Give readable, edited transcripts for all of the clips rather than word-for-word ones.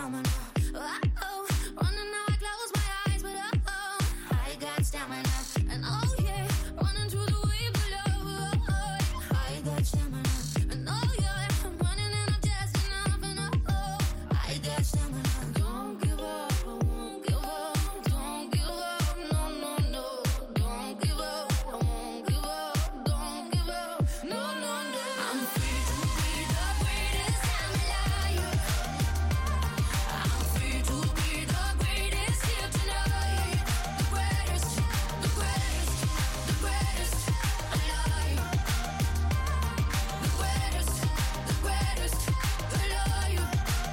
stamina. Oh, running now I close my eyes, but I got stamina. And oh yeah, running through the wave below. I got stamina. And oh yeah, I'm running and I'm just enough. And I got stamina. Don't give up, I won't give up. Don't give up, no, no, no. Don't give up, I won't give up. Don't give up, no, no, no. I'm free to be the greatest I'm alive. I'm free to be the greatest here tonight. The greatest, the greatest, the greatest alive. The greatest, the greatest alive.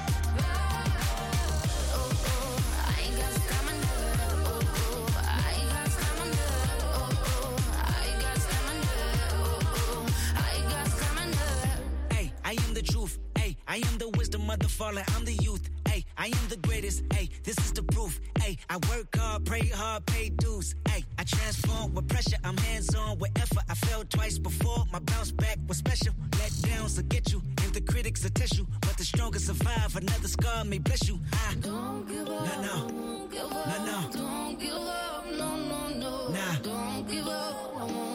Oh, oh, I ain't got stamina. Oh, oh, I got stamina. Oh, oh, I got stamina. Oh, oh, I got stamina. Hey, I am the truth. Hey, I am the wisdom of the fallen. I'm the youth. Hey, I am the greatest. Hey, this is the proof. Hey, I work hard, pray hard, pay dues. Hey, I transform with pressure. I'm hands-on with effort. I fell twice before. My bounce back was special. Let downs will get you, and the critics will test you. But the strongest survive. Another scar may bless you. Don't give up. No. Won't give up. No. Don't give up. No, no, no. Nah. Don't give up. I won't